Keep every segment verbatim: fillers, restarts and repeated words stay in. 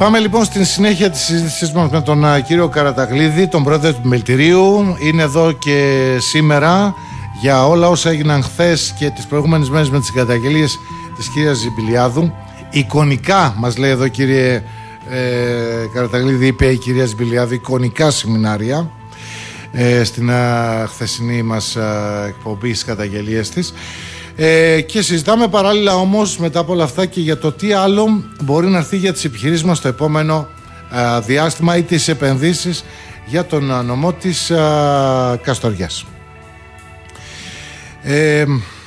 Πάμε λοιπόν στην συνέχεια της συζήτησής μας με τον uh, κύριο Καραταγλίδη, τον πρόεδρο του Επιμελητηρίου. Είναι εδώ και σήμερα για όλα όσα έγιναν χθες και τις προηγούμενες μέρες με τις καταγγελίες της κυρίας Ζιμπηλιάδου. Εικονικά, μας λέει εδώ κύριε ε, Καραταγλίδη, είπε η κυρία Ζιμπηλιάδου, εικονικά σεμινάρια ε, στην uh, χθεσινή μας uh, εκπομπή στις καταγγελίες της. Ε, και συζητάμε παράλληλα όμως μετά από όλα αυτά και για το τι άλλο μπορεί να έρθει για τις επιχειρήσεις μας στο επόμενο α, διάστημα ή τις επενδύσεις για τον α, νομό της α, Καστοριάς. Ε,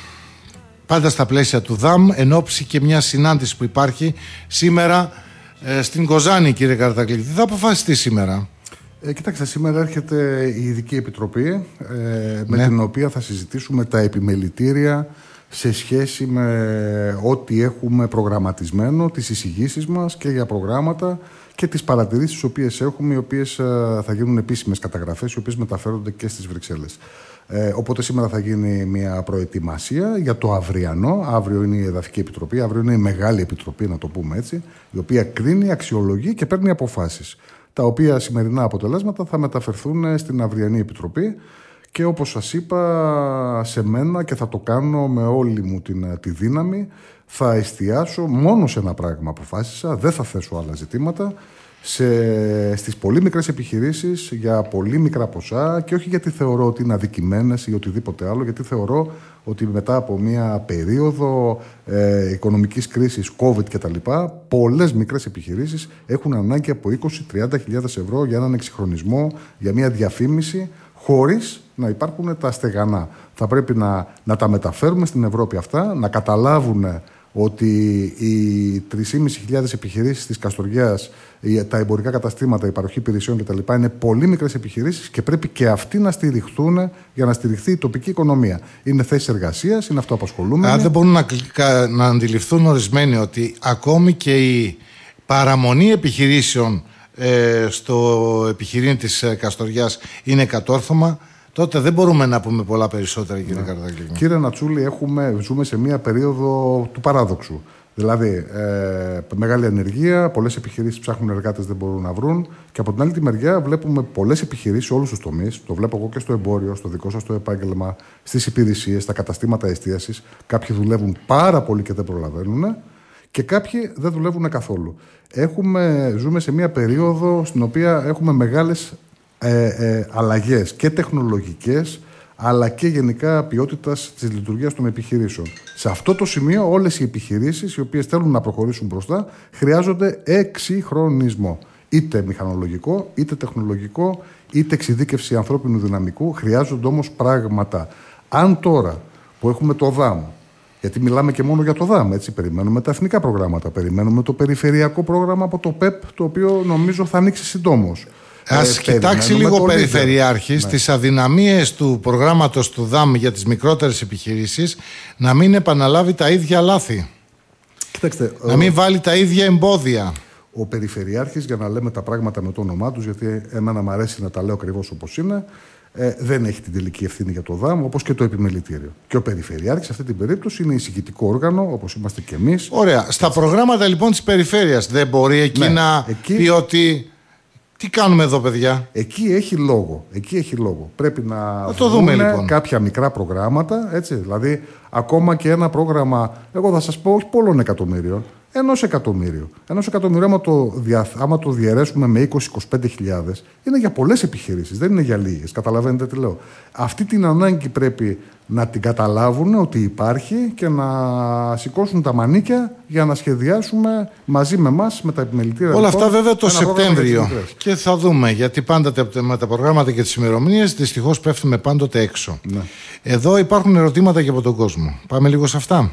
πάντα στα πλαίσια του ΔΑΜ, εν ώψη και μια συνάντηση που υπάρχει σήμερα ε, στην Κοζάνη, κύριε Καραταγλίδη. Τι θα αποφασιστεί σήμερα? Ε, κοιτάξτε, σήμερα έρχεται η Ειδική Επιτροπή ε, με ναι. την οποία θα συζητήσουμε τα επιμελητήρια σε σχέση με ό,τι έχουμε προγραμματισμένο, τις εισηγήσεις μας και για προγράμματα και τις παρατηρήσεις τις οποίες έχουμε, οι οποίες θα γίνουν επίσημες καταγραφές, οι οποίες μεταφέρονται και στις Βρυξέλλες. Ε, οπότε σήμερα θα γίνει μια προετοιμασία για το αυριανό. Αύριο είναι η Εδαφική Επιτροπή, αύριο είναι η Μεγάλη Επιτροπή, να το πούμε έτσι, η οποία κρίνει, αξιολογεί και παίρνει αποφάσεις, τα οποία σημερινά αποτελέσματα θα μεταφερθούν στην αυριανή Επιτροπή. Και όπως σας είπα, σε μένα, και θα το κάνω με όλη μου την, τη δύναμη, θα εστιάσω μόνο σε ένα πράγμα. Αποφάσισα, δεν θα θέσω άλλα ζητήματα, σε, στις πολύ μικρές επιχειρήσεις για πολύ μικρά ποσά, και όχι γιατί θεωρώ ότι είναι αδικημένες ή οτιδήποτε άλλο, γιατί θεωρώ ότι μετά από μια περίοδο ε, οικονομικής κρίσης, COVID κτλ., πολλές μικρές επιχειρήσεις έχουν ανάγκη από είκοσι με τριάντα χιλιάδες ευρώ για έναν εξυγχρονισμό, για μια διαφήμιση, χωρίς να υπάρχουν τα στεγανά. Θα πρέπει να, να τα μεταφέρουμε στην Ευρώπη αυτά, να καταλάβουν ότι οι τρεις χιλιάδες πεντακόσιες επιχειρήσεις της Καστοριάς, τα εμπορικά καταστήματα, η παροχή υπηρεσιών κτλ. Είναι πολύ μικρές επιχειρήσεις και πρέπει και αυτοί να στηριχθούν για να στηριχθεί η τοπική οικονομία. Είναι θέσεις εργασίας, είναι αυτοαπασχολούμενοι. Αν δεν μπορούν να, να αντιληφθούν ορισμένοι ότι ακόμη και η παραμονή επιχειρήσεων ε, στο επιχειρήν της Καστοριάς είναι κατόρθωμα, τότε δεν μπορούμε να πούμε πολλά περισσότερα, κύριε ναι. Καραταγλίδη. Κύριε Νατσούλη, έχουμε, ζούμε σε μια περίοδο του παράδοξου. Δηλαδή, ε, μεγάλη ανεργία, πολλές επιχειρήσεις ψάχνουν εργάτες, δεν μπορούν να βρουν. Και από την άλλη τη μεριά, βλέπουμε πολλές επιχειρήσεις σε όλους τους τομείς. Το βλέπω εγώ και στο εμπόριο, στο δικό σας το επάγγελμα, στις υπηρεσίες, στα καταστήματα εστίασης. Κάποιοι δουλεύουν πάρα πολύ και δεν προλαβαίνουν, και κάποιοι δεν δουλεύουν καθόλου. Έχουμε, ζούμε σε μια περίοδο στην οποία έχουμε μεγάλες Ε, ε, αλλαγές και τεχνολογικές, αλλά και γενικά ποιότητας της λειτουργίας των επιχειρήσεων. Σε αυτό το σημείο όλες οι επιχειρήσεις οι οποίες θέλουν να προχωρήσουν μπροστά χρειάζονται εξυγχρονισμό. Είτε μηχανολογικό, είτε τεχνολογικό, είτε εξειδίκευση ανθρώπινου δυναμικού. Χρειάζονται όμως πράγματα. Αν τώρα που έχουμε το ΔΑΜ, γιατί μιλάμε και μόνο για το ΔΑΜ, έτσι, περιμένουμε τα εθνικά προγράμματα, περιμένουμε το περιφερειακό πρόγραμμα από το ΠΕΠ, το οποίο νομίζω θα ανοίξει συντόμως. Ας ε, κοιτάξει λίγο ο Περιφερειάρχης ναι. τις αδυναμίες του προγράμματος του ΔΑΜ για τις μικρότερες επιχειρήσεις, να μην επαναλάβει τα ίδια λάθη. Κοιτάξτε, να ο... μην βάλει τα ίδια εμπόδια. Ο Περιφερειάρχης, για να λέμε τα πράγματα με το όνομά τους, γιατί εμένα μου αρέσει να τα λέω ακριβώς όπως είναι, ε, δεν έχει την τελική ευθύνη για το ΔΑΜ, όπως και το Επιμελητήριο. Και ο Περιφερειάρχης σε αυτή την περίπτωση είναι εισηγητικό όργανο, όπως είμαστε και εμείς. Ωραία. Στα προγράμματα λοιπόν της Περιφέρειας δεν μπορεί εκεί ναι. να εκεί... πει ότι... Τι κάνουμε εδώ, παιδιά? Εκεί έχει λόγο. Εκεί έχει λόγο. Πρέπει να το δούμε λοιπόν. Κάποια μικρά προγράμματα, έτσι. Δηλαδή, ακόμα και ένα πρόγραμμα, εγώ θα σας πω, όχι πολλών εκατομμύριων, ενός εκατομμύριου. Ενός εκατομμύριου, άμα το, δια, άμα το διαιρέσουμε με είκοσι με είκοσι πέντε χιλιάδες, είναι για πολλές επιχειρήσεις, δεν είναι για λίγες. Καταλαβαίνετε τι λέω. Αυτή την ανάγκη πρέπει να την καταλάβουν ότι υπάρχει και να σηκώσουν τα μανίκια για να σχεδιάσουμε μαζί με εμάς, με τα επιμελητήρια. Όλα αυτά βέβαια το Σεπτέμβριο. Και θα δούμε, γιατί πάντοτε με τα προγράμματα και τις ημερομηνίες δυστυχώς πέφτουμε πάντοτε έξω. Ναι. Εδώ υπάρχουν ερωτήματα και από τον κόσμο. Πάμε λίγο σε αυτά.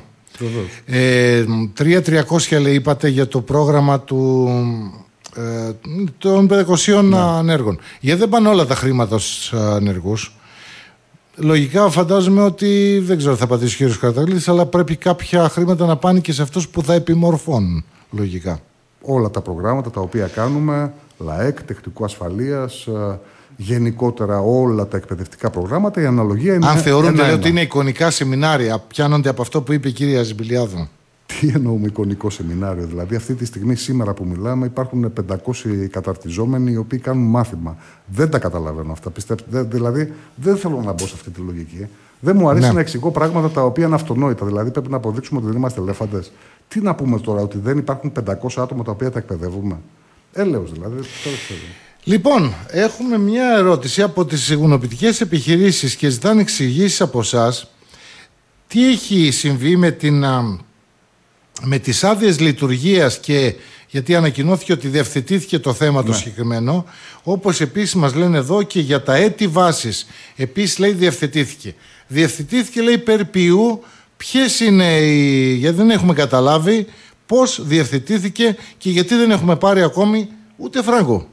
Ε, τρία τριακόσια λέει είπατε για το πρόγραμμα του, ε, των πεντακοσίων ναι. ανέργων. Γιατί δεν πάνε όλα τα χρήματα στους ανεργούς? Λογικά φαντάζομαι ότι δεν ξέρω θα πατήσει ο κύριος Καραταγλίδης, αλλά πρέπει κάποια χρήματα να πάνε και σε αυτούς που θα επιμορφώνουν. Λογικά. Όλα τα προγράμματα τα οποία κάνουμε, ΛΑΕΚ, τεχνικού ασφαλείας, γενικότερα όλα τα εκπαιδευτικά προγράμματα, η αναλογία είναι. Αν θεωρούνται ότι είναι εικονικά σεμινάρια, πιάνονται από αυτό που είπε η κυρία Ζιμπηλιάδου. Τι εννοούμε εικονικό σεμινάριο? Δηλαδή, αυτή τη στιγμή, σήμερα που μιλάμε, υπάρχουν πεντακόσιοι καταρτιζόμενοι οι οποίοι κάνουν μάθημα. Δεν τα καταλαβαίνω αυτά. Πιστέψτε, δηλαδή, δεν θέλω να μπω σε αυτή τη λογική. Δεν μου αρέσει ναι. να εξηγώ πράγματα τα οποία είναι αυτονόητα. Δηλαδή, πρέπει να αποδείξουμε ότι δεν είμαστε ελέφαντες. Τι να πούμε τώρα, ότι δεν υπάρχουν πεντακόσια άτομα τα οποία τα εκπαιδεύουμε? Έλεος δηλαδή. Λοιπόν, έχουμε μια ερώτηση από τις γουνοποιητικές επιχειρήσεις και ζητάνε εξηγήσεις από εσάς. Τι έχει συμβεί με, την, με τις άδειες λειτουργίας, και γιατί ανακοινώθηκε ότι διευθετήθηκε το θέμα ναι. το συγκεκριμένο, όπως επίσης μας λένε εδώ και για τα έτη βάσης. Επίσης λέει διευθετήθηκε. Διευθετήθηκε λέει περ ποιού, ποιες είναι οι... γιατί δεν έχουμε καταλάβει πώς διευθετήθηκε και γιατί δεν έχουμε πάρει ακόμη ούτε φράγκο.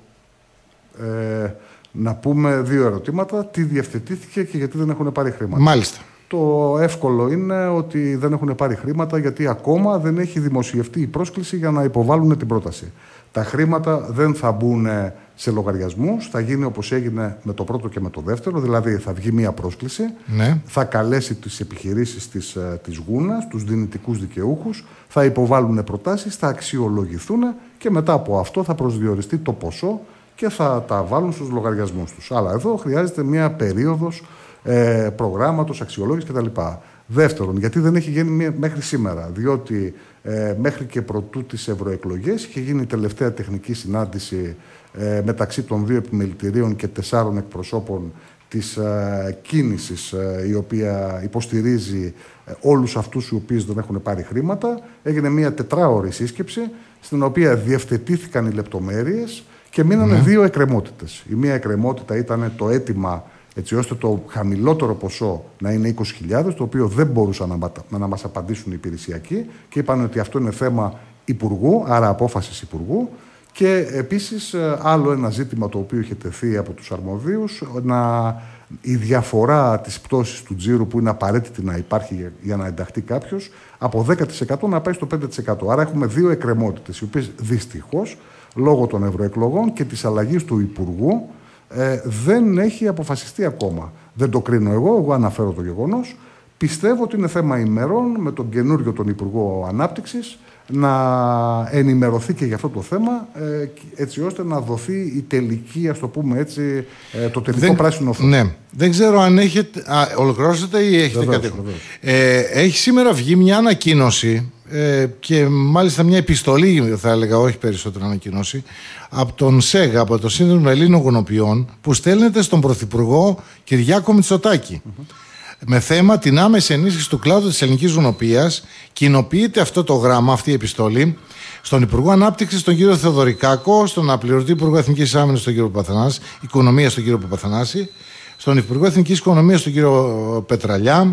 Ε, να πούμε δύο ερωτήματα. Τι διευθετήθηκε και γιατί δεν έχουν πάρει χρήματα? Μάλιστα. Το εύκολο είναι ότι δεν έχουν πάρει χρήματα γιατί ακόμα δεν έχει δημοσιευτεί η πρόσκληση για να υποβάλουν την πρόταση. Τα χρήματα δεν θα μπουν σε λογαριασμούς, θα γίνει όπως έγινε με το πρώτο και με το δεύτερο, δηλαδή θα βγει μία πρόσκληση, ναι. θα καλέσει τις επιχειρήσεις της, της Γούνας, τους δυνητικούς δικαιούχους, θα υποβάλουν προτάσεις, θα αξιολογηθούν και μετά από αυτό θα προσδιοριστεί το ποσό και θα τα βάλουν στους λογαριασμούς τους. Αλλά εδώ χρειάζεται μία περίοδος ε, προγράμματος, αξιολόγησης κτλ. Δεύτερον, γιατί δεν έχει γίνει μέχρι σήμερα, διότι ε, μέχρι και προτού τις ευρωεκλογές είχε γίνει η τελευταία τεχνική συνάντηση ε, μεταξύ των δύο επιμελητηρίων και τεσσάρων εκπροσώπων της ε, κίνησης ε, η οποία υποστηρίζει ε, όλους αυτούς οι οποίοι δεν έχουν πάρει χρήματα. Έγινε μια τετράωρη σύσκεψη στην οποία διευθετήθηκαν οι λεπτομέρειες και μείνανε ναι. δύο εκκρεμότητες. Η μία εκκρεμότητα ήταν το αίτημα έτσι ώστε το χαμηλότερο ποσό να είναι είκοσι χιλιάδες, το οποίο δεν μπορούσαν να, να μας απαντήσουν οι υπηρεσιακοί και είπαν ότι αυτό είναι θέμα Υπουργού, άρα απόφασης Υπουργού. Και επίσης άλλο ένα ζήτημα το οποίο είχε τεθεί από τους αρμοδίους, να, η διαφορά της πτώσης του τζίρου που είναι απαραίτητη να υπάρχει για, για να ενταχθεί κάποιος, από δέκα τοις εκατό να πάει στο πέντε τοις εκατό. Άρα έχουμε δύο εκκρεμότητες, οι οποίες δυστυχώς λόγω των ευρωεκλογών και της αλλαγής του Υπουργού Ε, δεν έχει αποφασιστεί ακόμα. Δεν το κρίνω εγώ, εγώ αναφέρω το γεγονός. Πιστεύω ότι είναι θέμα ημερών με τον καινούριο τον Υπουργό Ανάπτυξης να ενημερωθεί και για αυτό το θέμα ε, έτσι ώστε να δοθεί η τελική, ας το πούμε έτσι, ε, το τελικό δεν, πράσινο φως. Ναι. Δεν ξέρω αν έχετε... Α, ολοκληρώσετε ή έχετε βεβαίως, κάτι? βεβαίως. Ε, έχει σήμερα βγει μια ανακοίνωση ε, και μάλιστα μια επιστολή, θα έλεγα, όχι περισσότερο ανακοίνωση, από τον ΣΕΓ, από το Σύνδεσμο Ελλήνων Γουνοποιών, που στέλνεται στον Πρωθυπουργό Κυριάκο Μητσοτάκη. Mm-hmm. Με θέμα την άμεση ενίσχυση του κλάδου της ελληνικής γουνοποιίας. Κοινοποιείται αυτό το γράμμα, αυτή η επιστολή, στον Υπουργό Ανάπτυξης, τον κύριο Θεοδωρικάκο, στον Αναπληρωτή Υπουργό Εθνικής Άμυνας, τον κύριο Παπαθανάση, Οικονομίας, τον κύριο Παπαθανάση, στον Υπουργό Εθνικής Οικονομίας, τον κύριο Πετραλιά,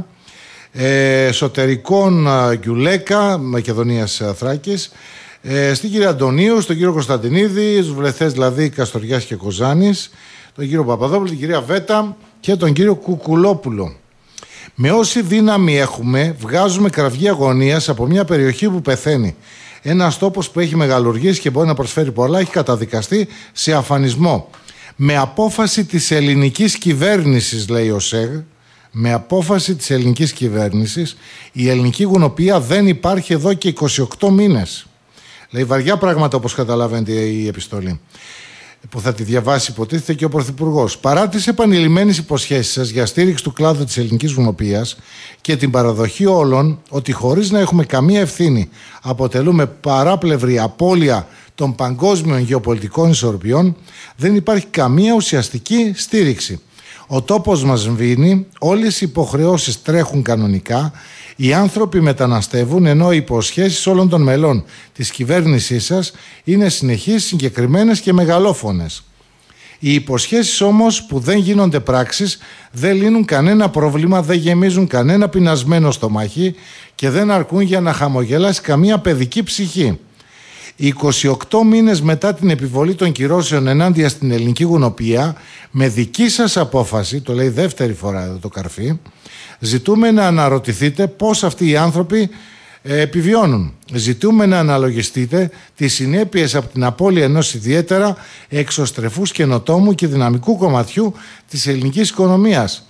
ε, Εσωτερικών Γκιουλέκα, Μακεδονίας Θράκης, ε, στην κυρία Αντωνίου, στον κύριο Κωνσταντινίδη, τους βουλευτές δηλαδή Καστοριάς και Κοζάνης, τον κύριο Παπαδόπουλο, την κυρία Βέτα και τον κύριο Κουκουλόπουλο. Με όση δύναμη έχουμε, βγάζουμε κραυγή αγωνίας από μια περιοχή που πεθαίνει. Ένας τόπος που έχει μεγαλουργήσει και μπορεί να προσφέρει πολλά, έχει καταδικαστεί σε αφανισμό. Με απόφαση της ελληνικής κυβέρνησης, λέει ο ΣΕΓ, με απόφαση της ελληνικής κυβέρνησης, η ελληνική γουνοποιία δεν υπάρχει εδώ και είκοσι οκτώ μήνες. Λέει βαριά πράγματα, όπως καταλαβαίνετε, η επιστολή, που θα τη διαβάσει υποτίθεται και ο Πρωθυπουργός. Παρά τις επανειλημμένες υποσχέσεις σας για στήριξη του κλάδου της ελληνικής γουνοποιίας και την παραδοχή όλων ότι χωρίς να έχουμε καμία ευθύνη αποτελούμε παράπλευρη απώλεια των παγκόσμιων γεωπολιτικών ισορροπιών, δεν υπάρχει καμία ουσιαστική στήριξη. Ο τόπος μας σβήνει, όλες οι υποχρεώσεις τρέχουν κανονικά, οι άνθρωποι μεταναστεύουν, ενώ οι υποσχέσεις όλων των μελών της κυβέρνησής σας είναι συνεχείς, συγκεκριμένες και μεγαλόφωνες. Οι υποσχέσεις όμως που δεν γίνονται πράξεις δεν λύνουν κανένα πρόβλημα, δεν γεμίζουν κανένα πεινασμένο στομάχι και δεν αρκούν για να χαμογελάσει καμία παιδική ψυχή. είκοσι οκτώ μήνες μετά την επιβολή των κυρώσεων ενάντια στην ελληνική γουνοποιία, με δική σας απόφαση, το λέει δεύτερη φορά εδώ το καρφί, ζητούμε να αναρωτηθείτε πώς αυτοί οι άνθρωποι ε, επιβιώνουν. Ζητούμε να αναλογιστείτε τις συνέπειες από την απώλεια ενός ιδιαίτερα εξωστρεφούς καινοτόμου και δυναμικού κομματιού της ελληνικής οικονομίας.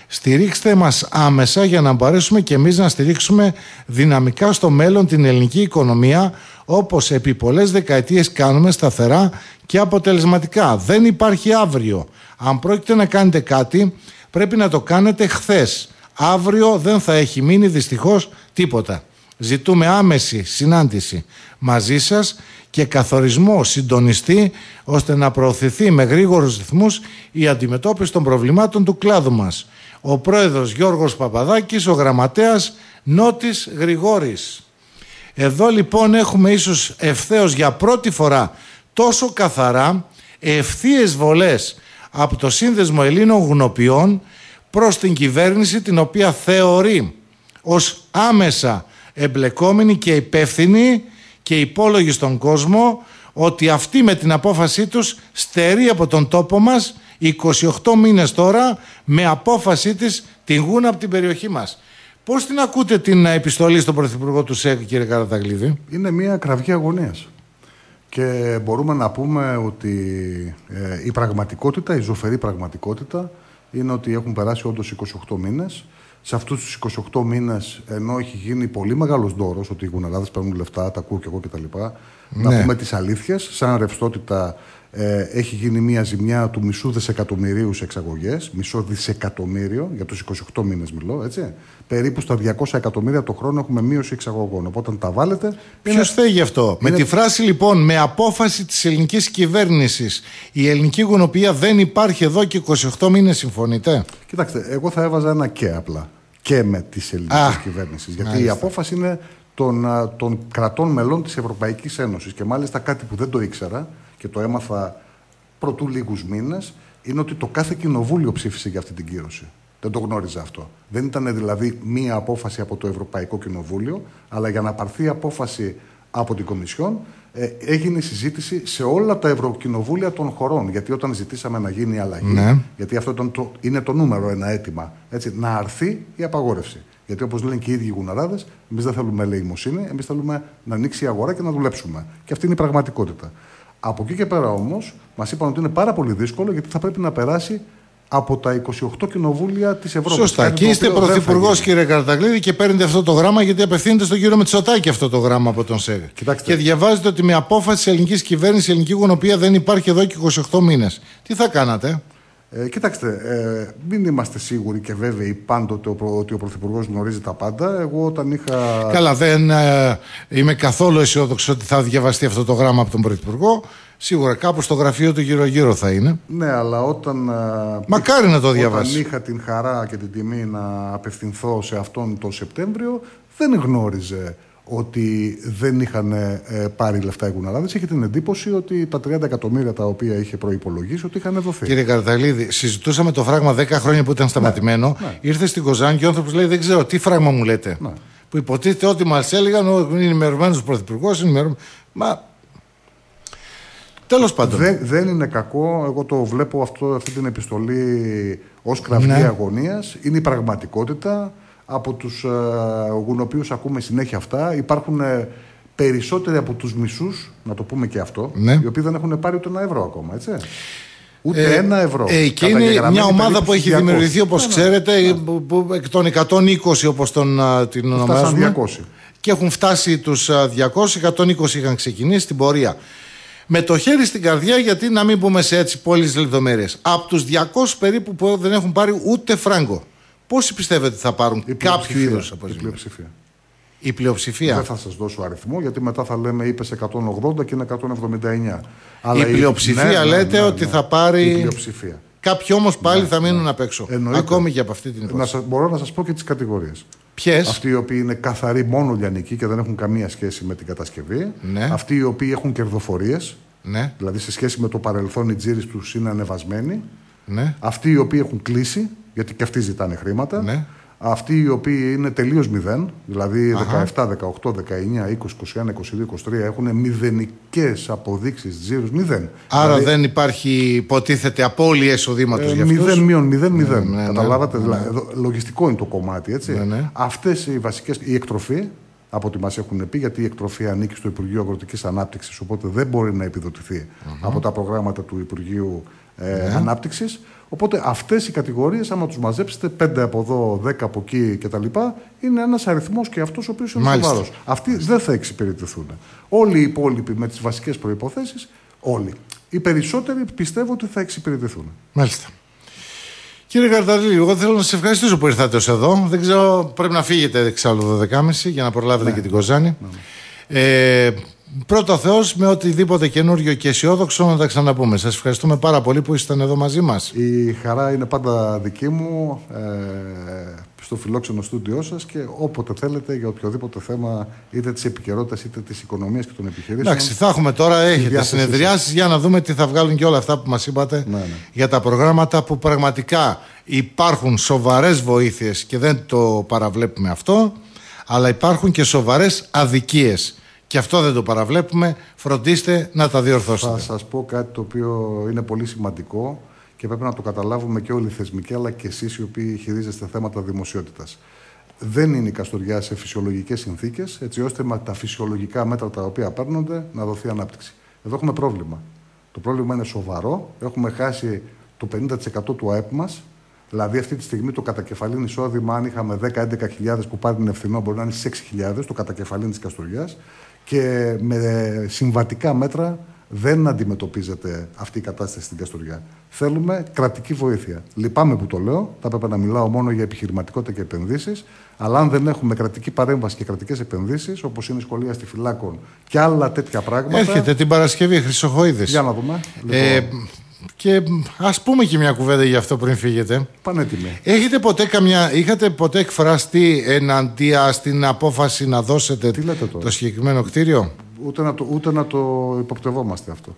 Στηρίξτε μας άμεσα για να μπορέσουμε και εμείς να στηρίξουμε δυναμικά στο μέλλον την ελληνική οικονομία, όπως επί πολλές δεκαετίες κάνουμε σταθερά και αποτελεσματικά. Δεν υπάρχει αύριο. Αν πρόκειται να κάνετε κάτι, πρέπει να το κάνετε χθες. Αύριο δεν θα έχει μείνει δυστυχώς τίποτα. Ζητούμε άμεση συνάντηση μαζί σας και καθορισμό συντονιστή, ώστε να προωθηθεί με γρήγορους ρυθμούς η αντιμετώπιση των προβλημάτων του κλάδου μας. Ο πρόεδρος Γιώργος Παπαδάκης, ο γραμματέας Νότης Γρηγόρης. Εδώ λοιπόν έχουμε ίσως ευθέως για πρώτη φορά τόσο καθαρά ευθείες βολές από το Σύνδεσμο Ελλήνων Γουνοποιών προς την κυβέρνηση, την οποία θεωρεί ως άμεσα εμπλεκόμενη και υπεύθυνη και υπόλογη στον κόσμο, ότι αυτοί με την απόφασή τους στερεί από τον τόπο μας είκοσι οκτώ μήνες τώρα, με απόφασή της την γούν από την περιοχή μας. Πώς την ακούτε την επιστολή στον Πρωθυπουργό του ΣΕΚ, κύριε Καραταγλίδη? Είναι μια κραυγή αγωνίας. Και μπορούμε να πούμε ότι ε, η πραγματικότητα, η ζωφερή πραγματικότητα, είναι ότι έχουν περάσει όντως είκοσι οκτώ μήνες. Σε αυτούς τους είκοσι οκτώ μήνες, ενώ έχει γίνει πολύ μεγάλος δώρος, ότι οι γουναράδες παίρνουν λεφτά, τα ακούω και εγώ κτλ. Ναι. Να πούμε τις αλήθειες. Σαν ρευστότητα ε, έχει γίνει μια ζημιά του μισού δισεκατομμυρίου σε εξαγωγές. Μισό δισεκατομμύριο, για τους είκοσι οκτώ μήνες μιλώ, έτσι. Περίπου στα διακόσια εκατομμύρια το χρόνο έχουμε μείωση εξαγωγών. Οπότε, αν τα βάλετε. Ποιος είναι... θέλει αυτό? Είναι... Με τη φράση λοιπόν, με απόφαση της ελληνικής κυβέρνησης, η ελληνική γουνοποιία δεν υπάρχει εδώ και είκοσι οκτώ μήνες, συμφωνείτε? Κοιτάξτε, εγώ θα έβαζα ένα και απλά. Και με της ελληνικής κυβέρνησης. Γιατί μάλιστα. Η απόφαση είναι των, των κρατών μελών της Ευρωπαϊκής Ένωσης. Και μάλιστα κάτι που δεν το ήξερα και το έμαθα προτού λίγους μήνες, είναι ότι το κάθε κοινοβούλιο ψήφισε για αυτή την κύρωση. Δεν το γνώριζα αυτό. Δεν ήταν δηλαδή μία απόφαση από το Ευρωπαϊκό Κοινοβούλιο, αλλά για να πάρθει απόφαση από την Κομισιόν, ε, έγινε συζήτηση σε όλα τα ευρωκοινοβούλια των χωρών. Γιατί όταν ζητήσαμε να γίνει αλλαγή, ναι. γιατί αυτό ήταν το, είναι το νούμερο ένα αίτημα, έτσι, να αρθεί η απαγόρευση. Γιατί όπως λένε και οι ίδιοι οι γουναράδες, εμείς δεν θέλουμε ελεημοσύνη, εμείς θέλουμε να ανοίξει η αγορά και να δουλέψουμε. Και αυτή είναι η πραγματικότητα. Από εκεί και πέρα όμως, μας είπαν ότι είναι πάρα πολύ δύσκολο, γιατί θα πρέπει να περάσει από τα είκοσι οκτώ κοινοβούλια της Ευρώπης. Σωστά. Και είστε πρωθυπουργός, κύριε Καραταγλίδη, και παίρνετε αυτό το γράμμα, γιατί απευθύνεται στον κύριο Μητσοτάκη αυτό το γράμμα από τον ΣΕΓ. Και διαβάζετε ότι με απόφαση της ελληνικής κυβέρνησης η ελληνική γουνοποιία δεν υπάρχει εδώ και είκοσι οκτώ μήνες. Τι θα κάνατε? Ε, κοιτάξτε, ε, μην είμαστε σίγουροι και βέβαιοι πάντοτε ότι ο Πρωθυπουργός γνωρίζει τα πάντα. Εγώ όταν είχα. Καλά, δεν ε, είμαι καθόλου αισιόδοξος ότι θα διαβαστεί αυτό το γράμμα από τον Πρωθυπουργό. Σίγουρα κάπου στο γραφείο του γύρω-γύρω θα είναι. Ναι, αλλά όταν. Μακάρι να το διαβάσει. Όταν είχα την χαρά και την τιμή να απευθυνθώ σε αυτόν τον Σεπτέμβριο, δεν γνώριζε ότι δεν είχαν ε, πάρει λεφτά οι γουναράδες. Είχε την εντύπωση ότι τα τριάντα εκατομμύρια τα οποία είχε προϋπολογίσει ότι είχαν δοθεί. Κύριε Καραταγλίδη, συζητούσαμε το φράγμα δέκα χρόνια που ήταν σταματημένο. Ναι, ναι. Ήρθε στην Κοζάνη και ο άνθρωπος λέει: δεν ξέρω τι φράγμα μου λέτε. Ναι. Που υποτίθεται ότι μας έλεγαν ότι είναι ενημερωμένος ο Πρωθυπουργός. Ενημερωμένος... Μα. Τέλος πάντων. Δεν, δεν είναι κακό. Εγώ το βλέπω αυτό, αυτή την επιστολή ως κραυγή ναι. αγωνίας. Είναι η πραγματικότητα. Από τους ε, γουνοποιούς ακούμε συνέχεια αυτά. Υπάρχουν ε, περισσότεροι από τους μισούς, να το πούμε και αυτό, ναι. οι οποίοι δεν έχουν πάρει ούτε ένα ευρώ ακόμα, έτσι. Ούτε ε, ένα ευρώ. Ε, και είναι μια ομάδα που έχει δημιουργηθεί, όπως ναι, ξέρετε, ναι. Που, που, εκ των εκατόν είκοσι, όπως τον, την ονομάζουμε. διακόσια. Και έχουν φτάσει τους διακόσιοι, εκατόν είκοσι είχαν ξεκινήσει την πορεία. Με το χέρι στην καρδιά, γιατί να μην πούμε σε έτσι πολλές λεπτομέρειες. Από τους διακόσιους περίπου που δεν έχουν πάρει ούτε φράγκο. Πόσοι πιστεύετε θα πάρουν κάποιο είδους αποζημίωση? Η πλειοψηφία. Η πλειοψηφία. Δεν θα σας δώσω αριθμό, γιατί μετά θα λέμε είπες εκατόν ογδόντα και είναι εκατόν εβδομήντα εννιά. Αλλά η πλειοψηφία ναι, λέτε ναι, ναι, ότι ναι. θα πάρει. Η πλειοψηφία. Κάποιοι όμως πάλι ναι, θα μείνουν ναι. απ' έξω. Εννοείται. Ακόμη και από αυτή την υπόθεση. Να, μπορώ να σας πω και τις κατηγορίες. Ποιες? Αυτοί οι οποίοι είναι καθαροί μόνο λιανικοί και δεν έχουν καμία σχέση με την κατασκευή. Ναι. Αυτοί οι οποίοι έχουν κερδοφορίες. Ναι. Δηλαδή σε σχέση με το παρελθόν οι τζίρες τους είναι ανεβασμένοι. Ναι. Αυτοί οι οποίοι έχουν κλείσει, γιατί και αυτοί ζητάνε χρήματα. Ναι. Αυτοί οι οποίοι είναι τελείως μηδέν, δηλαδή Αχα. δεκαεπτά, δεκαοκτώ, δεκαεννιά, είκοσι, είκοσι ένα, είκοσι δύο, είκοσι τρία έχουν μηδενικές αποδείξεις τζίρους, μηδέν. Άρα δηλαδή, δεν υπάρχει, υποτίθεται, απώλεια εισοδήματος ε, για αυτούς. Μηδέν, μείον, μηδέν, μηδέν. Ναι, καταλάβατε, ναι, δηλαδή, ναι. λογιστικό είναι το κομμάτι, έτσι. Ναι, ναι. Αυτές οι βασικές, η εκτροφή, από ό,τι μας έχουν πει, γιατί η εκτροφή ανήκει στο Υπουργείο Αγροτικής Ανάπτυξης, οπότε δεν μπορεί να επιδοτηθεί mm-hmm. από τα προγράμματα του Υπουργείου ε, ναι. ανάπτυξης. Οπότε αυτές οι κατηγορίες, άμα τους μαζέψετε, πέντε από εδώ, δέκα από εκεί κτλ., είναι ένας αριθμός και αυτός ο οποίος είναι σοβαρός. Αυτοί δεν θα εξυπηρετηθούν. Όλοι οι υπόλοιποι με τις βασικές προϋποθέσεις, όλοι. Οι περισσότεροι πιστεύω ότι θα εξυπηρετηθούν. Μάλιστα. Κύριε Καρτακλίδη, εγώ θέλω να σας ευχαριστήσω που ήρθατε ως εδώ. Δεν ξέρω, πρέπει να φύγετε εξάλλου δώδεκα και μισή για να προλάβετε ναι. και την Κοζάνη. Ναι. Ε, Πρώτο ο Θεός, με οτιδήποτε καινούριο και αισιόδοξο να τα ξαναπούμε. Σας ευχαριστούμε πάρα πολύ που ήσασταν εδώ μαζί μας. Η χαρά είναι πάντα δική μου ε, στο φιλόξενο στούντιό σας και όποτε θέλετε για οποιοδήποτε θέμα, είτε της επικαιρότητας είτε της οικονομίας και των επιχειρήσεων. Εντάξει, θα έχουμε τώρα, έχετε συνεδριάσεις για να δούμε τι θα βγάλουν και όλα αυτά που μας είπατε ναι, ναι. για τα προγράμματα που πραγματικά υπάρχουν σοβαρές βοήθειες και δεν το παραβλέπουμε αυτό, αλλά υπάρχουν και σοβαρές αδικίες. Και αυτό δεν το παραβλέπουμε. Φροντίστε να τα διορθώσετε. Θα σας πω κάτι το οποίο είναι πολύ σημαντικό και πρέπει να το καταλάβουμε και όλοι οι θεσμικοί, αλλά και εσείς οι οποίοι χειρίζεστε θέματα δημοσιότητας. Δεν είναι η Καστοριά σε φυσιολογικές συνθήκες, έτσι ώστε με τα φυσιολογικά μέτρα τα οποία παίρνονται να δοθεί ανάπτυξη. Εδώ έχουμε πρόβλημα. Το πρόβλημα είναι σοβαρό. Έχουμε χάσει το πενήντα τοις εκατό του ΑΕΠ μας. Δηλαδή, αυτή τη στιγμή το κατακεφαλήν εισόδημα, αν είχαμε δέκα με έντεκα χιλιάδες που πάρει την ευθυνό, μπορεί να είναι στις έξι χιλιάδες το κατακεφαλήν της Καστοριάς. Και με συμβατικά μέτρα δεν αντιμετωπίζεται αυτή η κατάσταση στην Καστοριά. Θέλουμε κρατική βοήθεια. Λυπάμαι που το λέω, θα έπρεπε να μιλάω μόνο για επιχειρηματικότητα και επενδύσεις. Αλλά αν δεν έχουμε κρατική παρέμβαση και κρατικές επενδύσεις, όπως είναι η σχολεία στη Φυλάκων και άλλα τέτοια πράγματα. Έρχεται την Παρασκευή, Χρυσοχοΐδης. Για να δούμε. Ε, λοιπόν. Και ας πούμε και μια κουβέντα για αυτό πριν φύγετε. Πανέτοιμη. Έχετε ποτέ καμιά, είχατε ποτέ εκφραστεί εναντία στην απόφαση να δώσετε το συγκεκριμένο κτίριο? Ούτε να το, ούτε να το υποπτευόμαστε αυτό.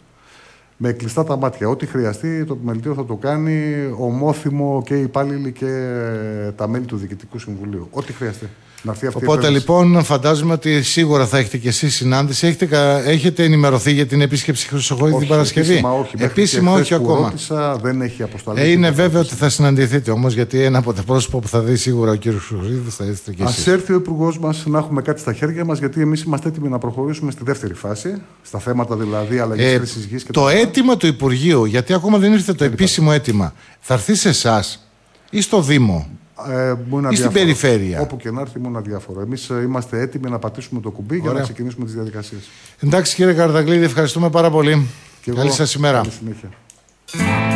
Με κλειστά τα μάτια. Ό,τι χρειαστεί το επιμελητήριο θα το κάνει ομόθυμο και οι υπάλληλοι και τα μέλη του Διοικητικού Συμβουλίου. Ό,τι χρειαστεί. Οπότε λοιπόν φαντάζομαι ότι σίγουρα θα έχετε και εσείς συνάντηση. Έχετε, έχετε ενημερωθεί για την επίσκεψη Χρυσοχοΐδη την Παρασκευή? Επίσημα όχι, επίσημα όχι ακόμα. Ρώτησα, δεν έχει αποσταλεί. Ε, είναι βέβαιο ότι θα συναντηθείτε όμως, γιατί ένα από τα πρόσωπα που θα δει σίγουρα ο κύριος Χρυσοχοΐδης θα είστε και εσείς. Ας έρθει ο Υπουργός μας να έχουμε κάτι στα χέρια μας, γιατί εμείς είμαστε έτοιμοι να προχωρήσουμε στη δεύτερη φάση, στα θέματα δηλαδή αλλαγής ε, χρήσης γης και το το αίτημα του Υπουργείου, γιατί ακόμα δεν ήρθε το επίσημο αίτημα, θα έρθει σε εσάς ή στο Δήμο? Ε, ή στην περιφέρεια? Όπου και να έρθει, μόνο αδιάφορο. Εμείς ε, είμαστε έτοιμοι να πατήσουμε το κουμπί. Ωραία. Για να ξεκινήσουμε τις διαδικασίες. Εντάξει, κύριε Καρτακλίδη, ευχαριστούμε πάρα πολύ. Και καλή σας ημέρα. Καλή συνέχεια.